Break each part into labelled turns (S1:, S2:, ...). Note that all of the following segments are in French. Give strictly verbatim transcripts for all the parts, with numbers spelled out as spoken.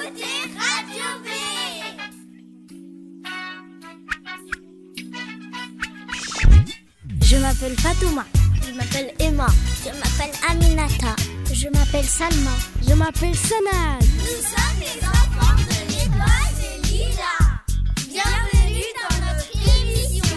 S1: écoutez Radio B.
S2: Je m'appelle Fatouma.
S3: Je m'appelle Emma.
S4: Je m'appelle Aminata.
S5: Je m'appelle Salma.
S6: Je m'appelle Sanad.
S1: Nous sommes les enfants de l'école des Lilas. Bienvenue dans notre émission.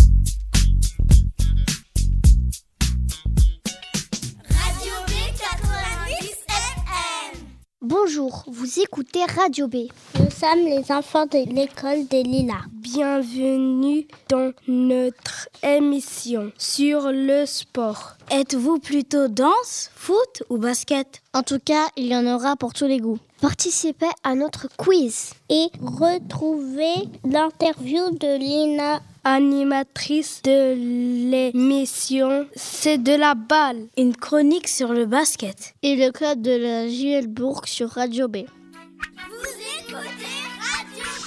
S1: Radio B quatre-vingt-dix F M.
S5: Bonjour, vous écoutez Radio B.
S4: Nous sommes les enfants de l'école des Lilas.
S6: Bienvenue dans notre émission sur le sport.
S2: Êtes-vous plutôt danse, foot ou basket ?
S5: En tout cas, il y en aura pour tous les goûts. Participez à notre quiz
S4: et retrouvez l'interview de Lina,
S6: animatrice de l'émission C'est de la balle,
S2: une chronique sur le basket
S5: et le club de la J L Bourg sur Radio B.
S1: Vous écoutez Radio B.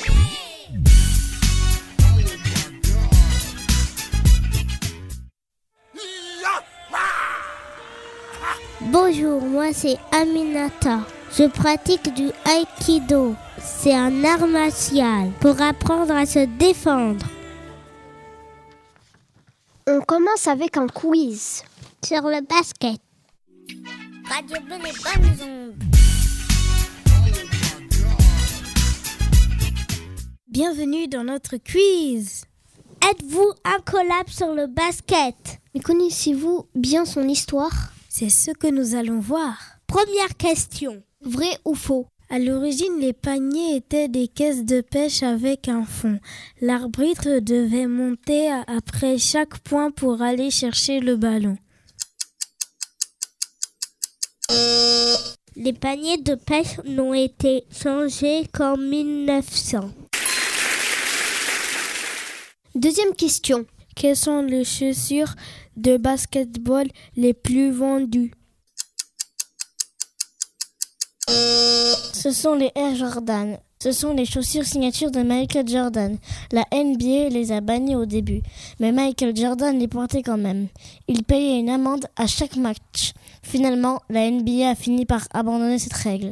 S4: Bonjour, moi c'est Aminata. Je pratique du Aikido. C'est un art martial pour apprendre à se défendre.
S5: On commence avec un quiz
S4: sur le basket.
S3: Radio B, les bonnes ondes.
S2: Bienvenue dans notre quiz.
S4: Êtes-vous incollable sur le basket?
S5: Mais connaissez-vous bien son histoire?
S2: C'est ce que nous allons voir.
S4: Première question. Vrai ou faux?
S2: À l'origine, les paniers étaient des caisses de pêche avec un fond. L'arbitre devait monter après chaque point pour aller chercher le ballon.
S4: Les paniers de pêche n'ont été changés qu'en mille neuf cents.
S5: Deuxième question.
S6: Quelles sont les chaussures de basketball les plus vendues?
S2: Ce sont les Air Jordan. Ce sont les chaussures signature de Michael Jordan. La N B A les a bannies au début, mais Michael Jordan les portait quand même. Il payait une amende à chaque match. Finalement, la N B A a fini par abandonner cette règle.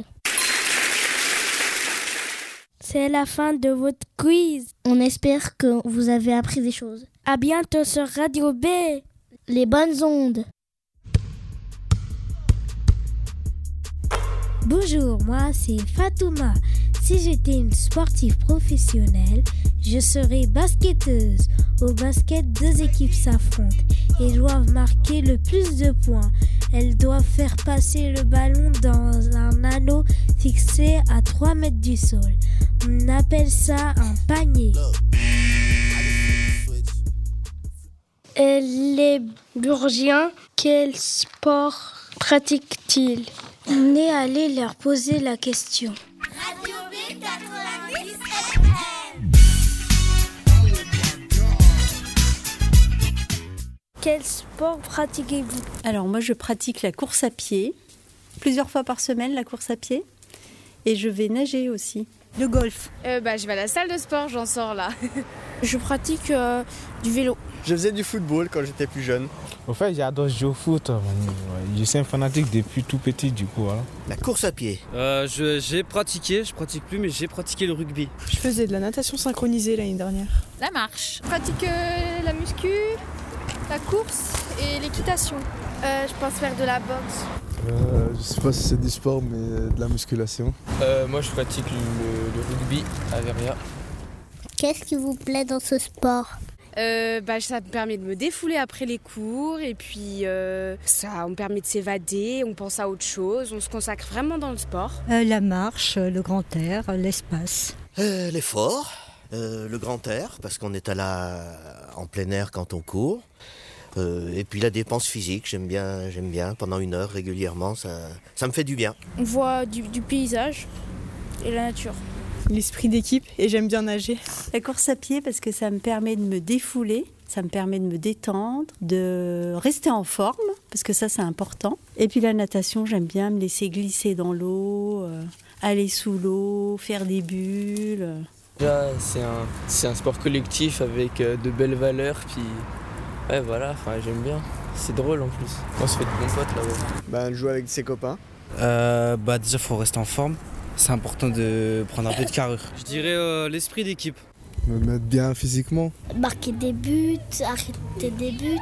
S6: C'est la fin de votre quiz.
S2: On espère que vous avez appris des choses.
S6: À bientôt sur Radio B.
S2: Les bonnes ondes. Bonjour, moi c'est Fatouma. Si j'étais une sportive professionnelle, je serais basketteuse. Au basket, deux équipes s'affrontent et doivent marquer le plus de points. Elles doivent faire passer le ballon dans un anneau fixé à trois mètres du sol. On appelle ça un panier.
S6: Et les Bourgiens, quel sport pratiquent-ils?
S2: On est allé leur poser la question.
S1: Radio B quatre-vingt-dix F M.
S6: Quel sport pratiquez-vous?
S7: Alors moi je pratique la course à pied, plusieurs fois par semaine la course à pied. Et je vais nager aussi. Le golf.
S8: Euh, bah, je vais à la salle de sport, j'en sors là.
S6: Je pratique euh, du vélo.
S9: Je faisais du football quand j'étais plus jeune.
S10: En fait, j'adore jouer au foot. Je suis un fanatique depuis tout petit, du coup. Voilà.
S9: La course à pied.
S11: Euh, je, j'ai pratiqué, je pratique plus, mais j'ai pratiqué le rugby.
S12: Je faisais de la natation synchronisée l'année dernière.
S8: La marche. Je pratique euh, la muscu, la course et l'équitation.
S6: Euh, je pense faire de la boxe.
S13: Euh, je sais pas si c'est du sport, mais de la musculation.
S14: Euh, moi, je pratique le, le rugby à Veria.
S4: Qu'est-ce qui vous plaît dans ce sport?
S8: Euh, bah, ça me permet de me défouler après les cours et puis euh, ça me permet de s'évader, on pense à autre chose, on se consacre vraiment dans le sport.
S15: Euh, la marche, le grand air, l'espace.
S9: Euh, l'effort, euh, le grand air, parce qu'on est à la... en plein air quand on court. Euh, et puis la dépense physique, j'aime bien, j'aime bien, pendant une heure régulièrement, ça, ça me fait du bien.
S6: On voit du, du paysage et la nature.
S12: L'esprit d'équipe et j'aime bien nager.
S7: La course à pied parce que ça me permet de me défouler, ça me permet de me détendre, de rester en forme parce que ça c'est important. Et puis la natation, j'aime bien me laisser glisser dans l'eau, euh, aller sous l'eau, faire des bulles.
S14: Déjà, c'est un, c'est un sport collectif avec euh, de belles valeurs, puis ouais voilà, enfin j'aime bien. C'est drôle en plus. On se fait de bons potes là-bas.
S9: Bah, jouer avec ses copains.
S16: Euh, bah déjà faut rester en forme.
S11: c'est important de prendre un peu de carrure. Je dirais euh, l'esprit d'équipe.
S13: Me mettre bien physiquement.
S4: Marquer des buts, arrêter des buts.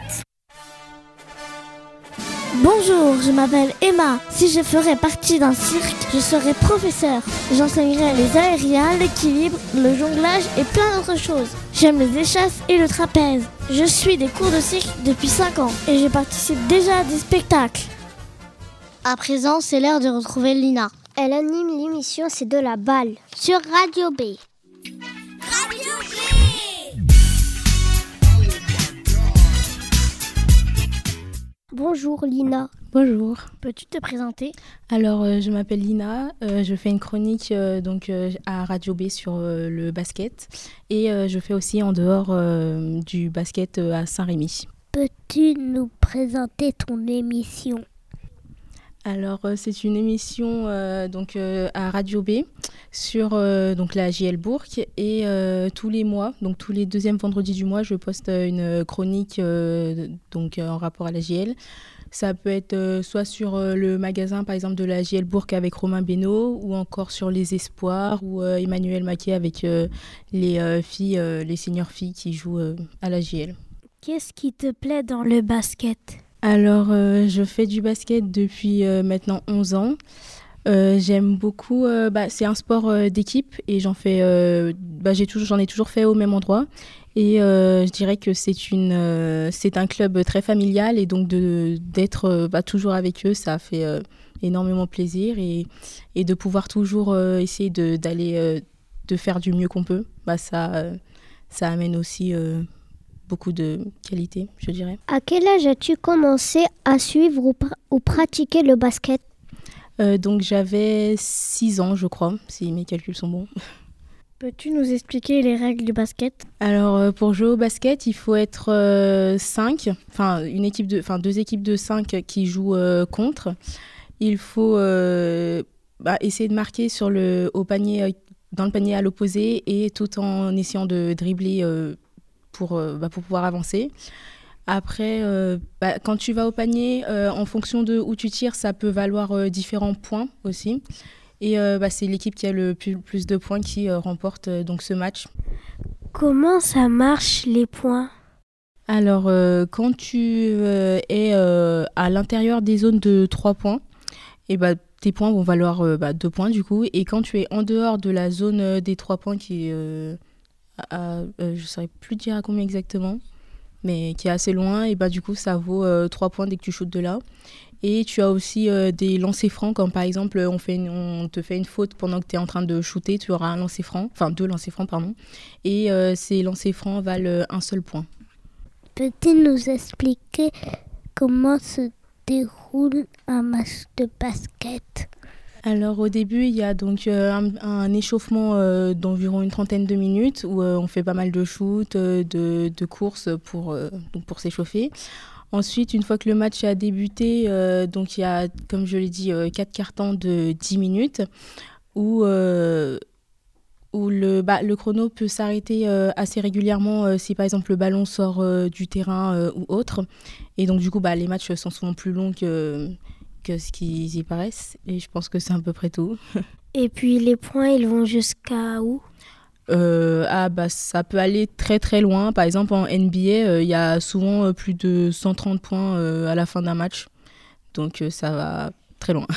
S16: Bonjour, je m'appelle Emma. Si je ferais partie d'un cirque, je serais professeur. J'enseignerais les aériens, l'équilibre, le jonglage et plein d'autres choses. J'aime les échasses et le trapèze. Je suis des cours de cirque depuis cinq ans et je participe déjà à des spectacles.
S3: À présent, c'est l'heure de retrouver Lina.
S5: Elle anime l'émission C'est de la balle
S4: sur Radio B.
S1: Radio B.
S5: Bonjour Lina.
S17: Bonjour.
S5: Peux-tu te présenter ?
S17: Alors, euh, je m'appelle Lina, euh, je fais une chronique euh, donc, euh, à Radio B sur euh, le basket et euh, je fais aussi en dehors euh, du basket euh, à Saint-Rémy.
S4: Peux-tu nous présenter ton émission ?
S17: Alors, euh, c'est une émission euh, donc, euh, à Radio B sur euh, donc, la J L Bourg et euh, tous les mois, donc tous les deuxièmes vendredis du mois, je poste une chronique euh, donc, euh, en rapport à la J L. Ça peut être euh, soit sur euh, le magasin par exemple de la J L Bourg avec Romain Beno ou encore sur les Espoirs ou euh, Emmanuel Maquet avec euh, les euh, filles, euh, les seniors filles qui jouent euh, à la J L.
S2: Qu'est-ce qui te plaît dans le basket ?
S17: Alors, euh, je fais du basket depuis euh, maintenant onze ans. Euh, j'aime beaucoup, euh, bah, c'est un sport euh, d'équipe et j'en fais, euh, bah, j'ai toujours, j'en ai toujours fait au même endroit. Et euh, je dirais que c'est, une, euh, c'est un club très familial et donc de, d'être euh, bah, toujours avec eux, ça fait euh, énormément plaisir. Et, et de pouvoir toujours euh, essayer de, d'aller, euh, de faire du mieux qu'on peut, bah, ça, euh, ça amène aussi... Euh, beaucoup de qualité, je dirais.
S5: À quel âge as-tu commencé à suivre ou, pr- ou pratiquer le basket ?
S17: euh, Donc j'avais six ans, je crois, si mes calculs sont bons.
S2: Peux-tu nous expliquer les règles du basket ?
S17: Alors euh, pour jouer au basket, il faut être euh, cinq, enfin une équipe de, enfin deux équipes de cinq qui jouent euh, contre. Il faut euh, bah, essayer de marquer sur le, au panier, dans le panier à l'opposé et tout en essayant de dribbler. Euh, Pour, euh, bah, pour pouvoir avancer. Après, euh, bah, quand tu vas au panier, euh, en fonction de où tu tires, ça peut valoir euh, différents points aussi. Et euh, bah, c'est l'équipe qui a le plus, plus de points qui euh, remporte euh, donc ce match.
S2: Comment ça marche les points ?
S17: Alors, euh, quand tu euh, es euh, à l'intérieur des zones de trois points, et bah, tes points vont valoir euh, bah, deux points du coup. Et quand tu es en dehors de la zone euh, des trois points qui est... Euh, À, euh, je ne saurais plus dire à combien exactement, mais qui est assez loin, et bah, du coup ça vaut euh, trois points dès que tu shootes de là. Et tu as aussi euh, des lancers francs, comme par exemple on, fait une, on te fait une faute pendant que tu es en train de shooter, tu auras un lancer franc, enfin deux lancers francs, pardon, et euh, ces lancers francs valent un seul point.
S4: Peux-tu nous expliquer comment se déroule un match de basket ?
S17: Alors au début, il y a donc euh, un, un échauffement euh, d'environ une trentaine de minutes où euh, on fait pas mal de shoots, euh, de, de courses pour, euh, donc pour s'échauffer. Ensuite, une fois que le match a débuté, euh, donc il y a, comme je l'ai dit, euh, quatre cartons de dix minutes où, euh, où le, bah, le chrono peut s'arrêter euh, assez régulièrement euh, si par exemple le ballon sort euh, du terrain euh, ou autre. Et donc du coup, bah, les matchs sont souvent plus longs que... que ce qu'ils y paraissent, et je pense que c'est à peu près tout.
S2: Et puis les points, ils vont jusqu'à où ?
S17: euh, ah bah ça peut aller très très loin. Par exemple en N B A, il euh, y a souvent euh, plus de cent trente points euh, à la fin d'un match, donc euh, ça va très loin.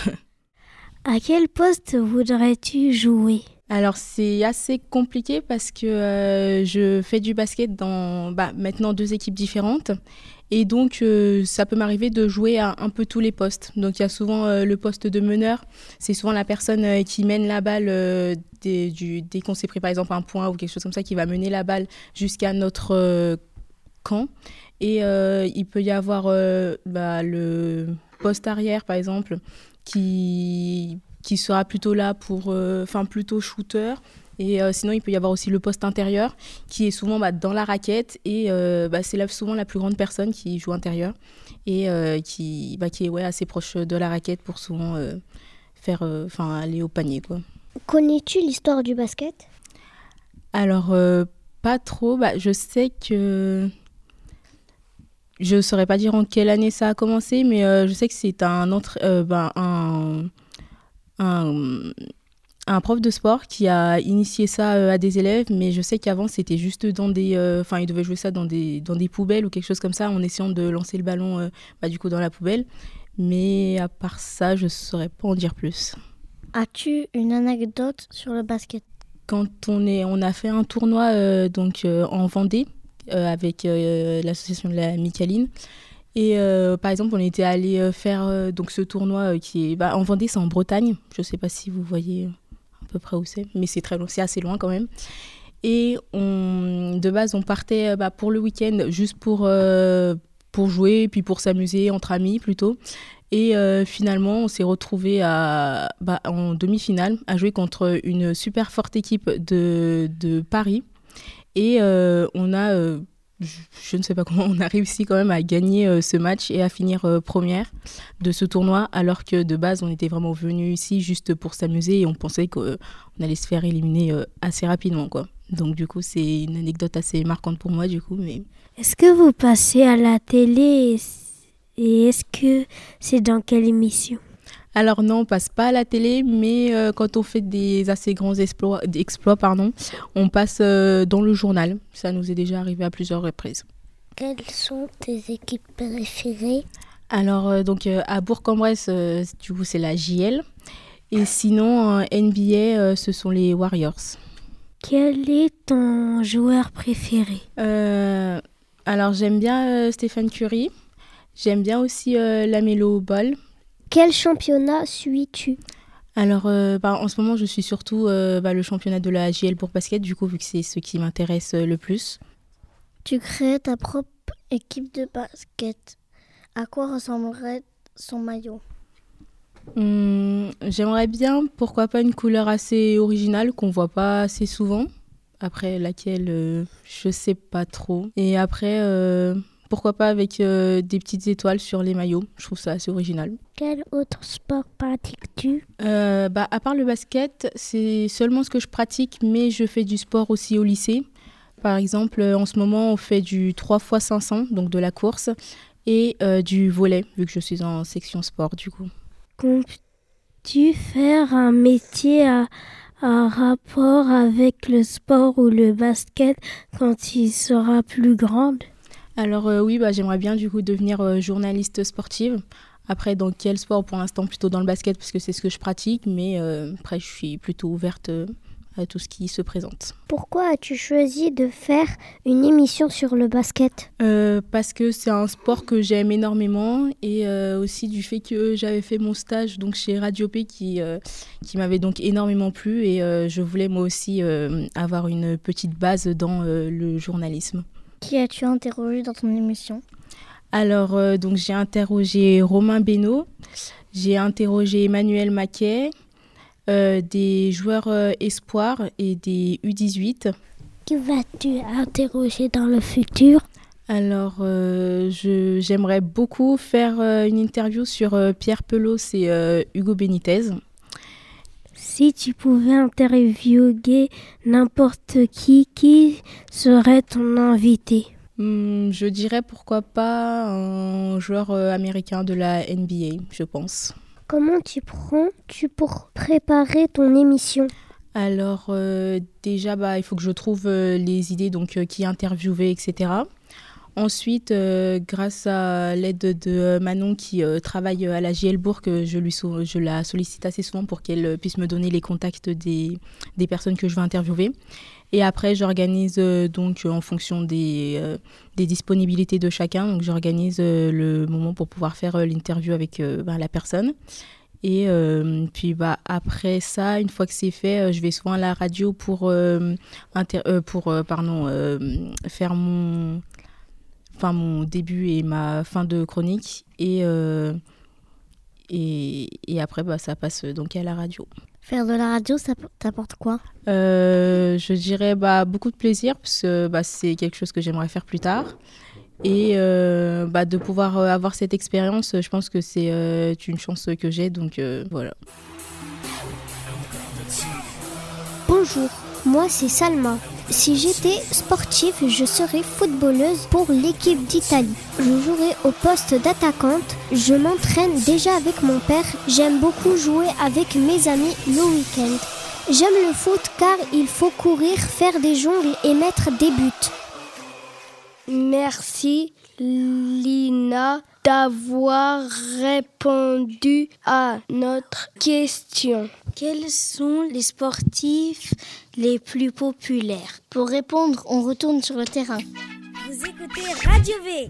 S2: À quel poste voudrais-tu jouer ?
S17: Alors c'est assez compliqué parce que euh, je fais du basket dans bah, maintenant deux équipes différentes. Et donc, euh, ça peut m'arriver de jouer à un peu tous les postes. Donc, il y a souvent euh, le poste de meneur. C'est souvent la personne euh, qui mène la balle euh, dès, du, dès qu'on s'est pris, par exemple, un point ou quelque chose comme ça, qui va mener la balle jusqu'à notre euh, camp. Et euh, il peut y avoir euh, bah, le poste arrière, par exemple, qui, qui sera plutôt là pour... Enfin, euh, plutôt shooter. Et euh, sinon, il peut y avoir aussi le poste intérieur qui est souvent bah, dans la raquette et euh, bah, c'est là, souvent la plus grande personne qui joue intérieur et euh, qui, bah, qui est ouais, assez proche de la raquette pour souvent euh, faire, euh, aller au panier, quoi.
S5: Connais-tu l'histoire du basket ?
S17: Alors, euh, pas trop. Bah, je sais que... Je ne saurais pas dire en quelle année ça a commencé, mais euh, je sais que c'est un... Entre... Euh, bah, un... un un prof de sport qui a initié ça à des élèves, mais je sais qu'avant c'était juste dans des, enfin euh, ils devaient jouer ça dans des dans des poubelles ou quelque chose comme ça, en essayant de lancer le ballon euh, bah, du coup dans la poubelle. Mais à part ça, je saurais pas en dire plus.
S3: As-tu une anecdote sur le basket?
S17: Quand on est, on a fait un tournoi euh, donc euh, en Vendée euh, avec euh, l'association de la Micaline. Et euh, par exemple, on était allé faire euh, donc ce tournoi euh, qui est bah, en Vendée, c'est en Bretagne. Je sais pas si vous voyez à peu près où c'est, mais c'est très loin, c'est assez loin quand même. Et on, de base, on partait bah, pour le week-end juste pour euh, pour jouer, puis pour s'amuser entre amis plutôt. Et euh, finalement, on s'est retrouvés à, bah, en demi-finale à jouer contre une super forte équipe de, de Paris. Et euh, on a, euh, je, je ne sais pas comment, on a réussi quand même à gagner euh, ce match et à finir euh, première de ce tournoi, alors que de base, on était vraiment venus ici juste pour s'amuser et on pensait qu'on allait se faire éliminer euh, assez rapidement, quoi. Donc du coup, c'est une anecdote assez marquante pour moi, du coup. Mais...
S2: Est-ce que vous passez à la télé et est-ce que c'est dans quelle émission?
S17: Alors non, on passe pas à la télé, mais euh, quand on fait des assez grands exploits, exploits pardon, on passe euh, dans le journal. Ça nous est déjà arrivé à plusieurs reprises.
S4: Quelles sont tes équipes préférées?
S17: Alors euh, donc euh, à Bourg-en-Bresse, euh, du coup c'est la J L, et sinon en N B A, euh, ce sont les Warriors.
S2: Quel est ton joueur préféré?
S17: euh, Alors j'aime bien euh, Stephen Curry. J'aime bien aussi euh, LaMelo Ball.
S5: Quel championnat suis-tu?
S17: Alors, euh, bah, en ce moment, je suis surtout euh, bah, le championnat de la J L pour basket, du coup, vu que c'est ce qui m'intéresse euh, le plus.
S3: Tu crées ta propre équipe de basket. À quoi ressemblerait son maillot?
S17: hum, J'aimerais bien, pourquoi pas, une couleur assez originale qu'on voit pas assez souvent. Après, laquelle, euh, je sais pas trop. Et après... Euh, Pourquoi pas avec euh, des petites étoiles sur les maillots. Je trouve ça assez original.
S4: Quel autre sport pratiques-tu?
S17: euh, bah, À part le basket, c'est seulement ce que je pratique, mais je fais du sport aussi au lycée. Par exemple, en ce moment, on fait du trois fois cinq cents, donc de la course, et euh, du volley, vu que je suis en section sport, du coup.
S2: Comptes-tu faire un métier à, à rapport avec le sport ou le basket quand il sera plus grande?
S17: Alors euh, oui, bah, j'aimerais bien du coup devenir euh, journaliste sportive. Après, dans quel sport? Pour l'instant, plutôt dans le basket parce que c'est ce que je pratique. Mais euh, après, je suis plutôt ouverte euh, à tout ce qui se présente.
S5: Pourquoi as-tu choisi de faire une émission sur le basket?
S17: euh, Parce que c'est un sport que j'aime énormément et euh, aussi du fait que j'avais fait mon stage donc, chez Radio P qui, euh, qui m'avait donc énormément plu. Et euh, je voulais moi aussi euh, avoir une petite base dans euh, le journalisme.
S3: Qui as-tu interrogé dans ton émission?
S17: Alors, euh, donc, j'ai interrogé Romain Beno, j'ai interrogé Emmanuel Maquet, euh, des joueurs euh, espoirs et des U dix-huit.
S4: Qui vas-tu interroger dans le futur?
S17: Alors, euh, je, j'aimerais beaucoup faire euh, une interview sur euh, Pierre Pelos et euh, Hugo Benitez.
S2: Si tu pouvais interviewer n'importe qui, qui serait ton invité?
S17: Hum, je dirais pourquoi pas un joueur euh, américain de la N B A, je pense.
S5: Comment tu prends-tu pour préparer ton émission?
S17: Alors euh, déjà, bah, il faut que je trouve euh, les idées, donc euh, qui interviewer, et cetera. Ensuite, euh, grâce à l'aide de Manon qui euh, travaille à la J L Bourg, je, lui so- je la sollicite assez souvent pour qu'elle puisse me donner les contacts des, des personnes que je veux interviewer. Et après, j'organise euh, donc en fonction des, euh, des disponibilités de chacun. Donc, j'organise euh, le moment pour pouvoir faire euh, l'interview avec euh, bah, la personne. Et euh, puis bah, après ça, une fois que c'est fait, euh, je vais souvent à la radio pour, euh, inter- euh, pour euh, pardon, euh, faire mon... Enfin, mon début et ma fin de chronique. Et, euh, et, et après, bah, ça passe donc à la radio.
S3: Faire de la radio, ça t'apporte quoi?
S17: euh, Je dirais bah, beaucoup de plaisir, parce que bah, c'est quelque chose que j'aimerais faire plus tard. Et euh, bah, de pouvoir avoir cette expérience, je pense que c'est euh, une chance que j'ai. Donc euh, voilà.
S5: Bonjour, moi c'est Salma. Si j'étais sportive, je serais footballeuse pour l'équipe d'Italie. Je jouerai au poste d'attaquante. Je m'entraîne déjà avec mon père. J'aime beaucoup jouer avec mes amis le week-end. J'aime le foot car il faut courir, faire des jongles et mettre des buts.
S6: Merci Lina d'avoir répondu à notre question.
S2: Quels sont les sportifs les plus populaires?
S3: Pour répondre, on retourne sur le terrain.
S1: Vous écoutez Radio V.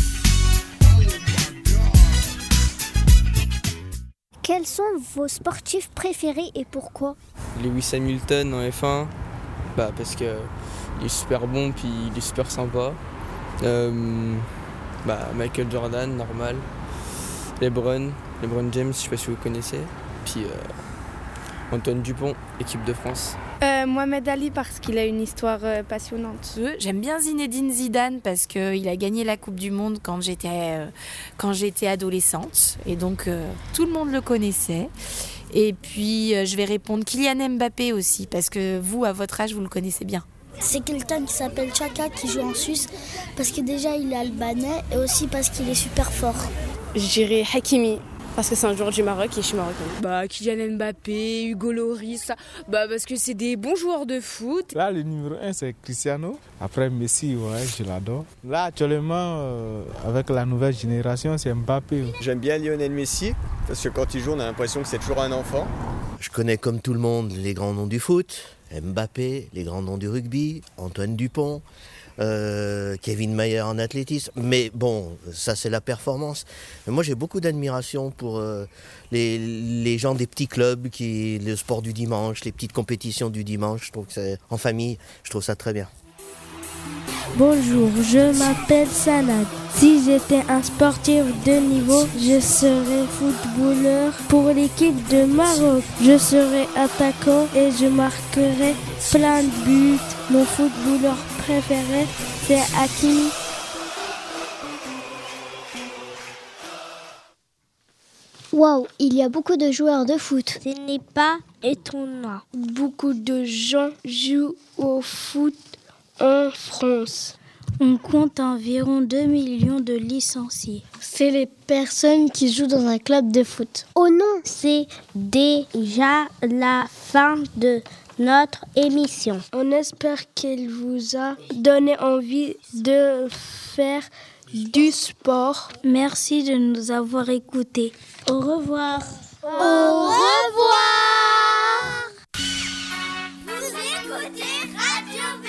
S5: Quels sont vos sportifs préférés et pourquoi?
S14: Lewis Hamilton en F un, bah parce que il est super bon puis il est super sympa. Euh, bah Michael Jordan, normal. LeBron, LeBron James, je sais pas si vous connaissez. Puis euh, Antoine Dupont, équipe de France.
S8: Euh, Mohamed Ali parce qu'il a une histoire euh, passionnante.
S18: J'aime bien Zinedine Zidane parce qu'il a gagné la Coupe du Monde quand j'étais, euh, quand j'étais adolescente. Et donc euh, tout le monde le connaissait. Et puis euh, je vais répondre Kylian Mbappé aussi parce que vous, à votre âge, vous le connaissez bien.
S3: C'est quelqu'un qui s'appelle Chaka qui joue en Suisse parce que déjà il est albanais et aussi parce qu'il est super fort.
S8: Je dirais Hakimi. Parce que c'est un joueur du Maroc et je suis marocaine. Bah, Kylian Mbappé, Hugo Lloris, ça. Bah, parce que c'est des bons joueurs de foot.
S10: Là, le numéro un, c'est Cristiano. Après Messi, ouais, je l'adore. Là, actuellement, euh, avec la nouvelle génération, c'est Mbappé.
S19: J'aime bien Lionel Messi, parce que quand il joue, on a l'impression que c'est toujours un enfant.
S9: Je connais comme tout le monde les grands noms du foot. Mbappé, les grands noms du rugby, Antoine Dupont. Euh, Kevin Mayer en athlétisme, mais bon, ça c'est la performance. Mais moi j'ai beaucoup d'admiration pour euh, les, les gens des petits clubs, qui, le sport du dimanche, les petites compétitions du dimanche. Je trouve que c'est en famille, je trouve ça très bien.
S6: Bonjour, je m'appelle Sanad. Si j'étais un sportif de niveau, je serais footballeur pour l'équipe de Maroc. Je serais attaquant et je marquerais plein de buts. Mon footballeur préféré, c'est Hakimi.
S5: Waouh, il y a beaucoup de joueurs de foot.
S4: Ce n'est pas étonnant.
S6: Beaucoup de gens jouent au foot en France.
S2: On compte environ deux millions de licenciés.
S3: C'est les personnes qui jouent dans un club de foot.
S4: Oh non, c'est déjà la fin de notre émission.
S6: On espère qu'elle vous a donné envie de faire du sport.
S2: Merci de nous avoir écoutés.
S4: Au revoir.
S1: Au revoir. Vous écoutez Radio V.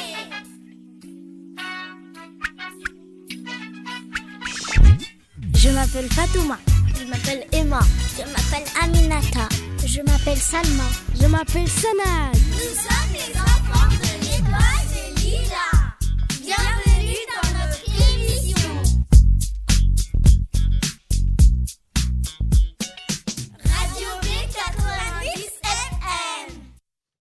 S2: Je m'appelle Fatouma.
S3: Je m'appelle Emma.
S5: Je m'appelle Aminata. Je m'appelle Salma.
S6: Je m'appelle Sanad.
S1: Nous sommes les enfants de